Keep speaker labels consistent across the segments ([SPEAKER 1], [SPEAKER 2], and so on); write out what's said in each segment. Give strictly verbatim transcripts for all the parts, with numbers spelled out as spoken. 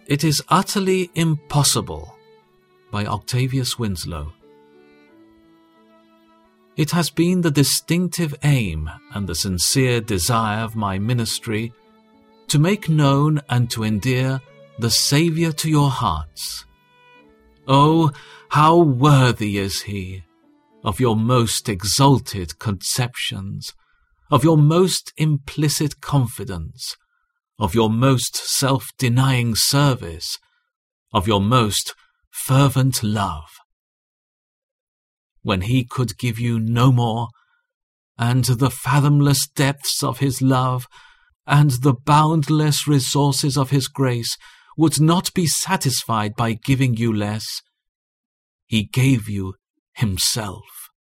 [SPEAKER 1] It is Utterly Impossible by Octavius Winslow. It has been the distinctive aim and the sincere desire of my ministry to make known and to endear the Saviour to your hearts. Oh, how worthy is he of your most exalted conceptions, of your most implicit confidence, of your most self-denying service, of your most fervent love. When he could give you no more, and the fathomless depths of his love and the boundless resources of his grace would not be satisfied by giving you less, he gave you himself.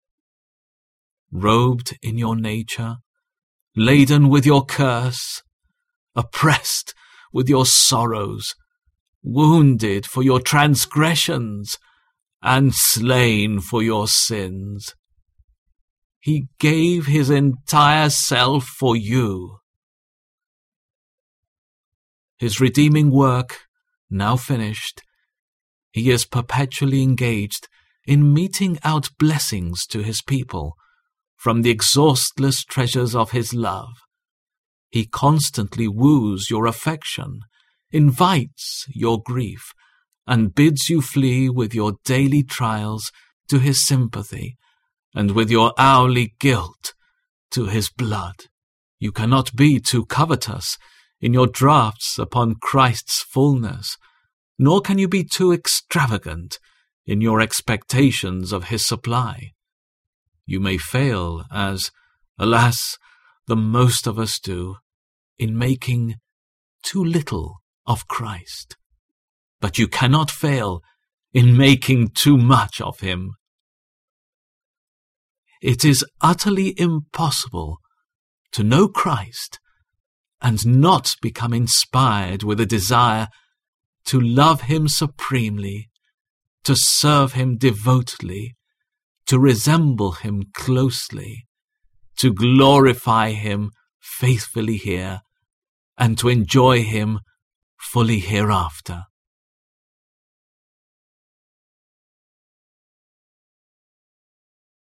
[SPEAKER 1] Robed in your nature, laden with your curse, oppressed with your sorrows, wounded for your transgressions, and slain for your sins. He gave his entire self for you. His redeeming work now finished, he is perpetually engaged in meting out blessings to his people from the exhaustless treasures of his love. He constantly woos your affection, invites your grief, and bids you flee with your daily trials to his sympathy, and with your hourly guilt to his blood. You cannot be too covetous in your drafts upon Christ's fullness, nor can you be too extravagant in your expectations of his supply. You may fail, as, alas, the most of us do, in making too little of Christ. But you cannot fail in making too much of him. It is utterly impossible to know Christ and not become inspired with a desire to love him supremely, to serve him devotedly, to resemble him closely, to glorify him faithfully here, and to enjoy him fully hereafter.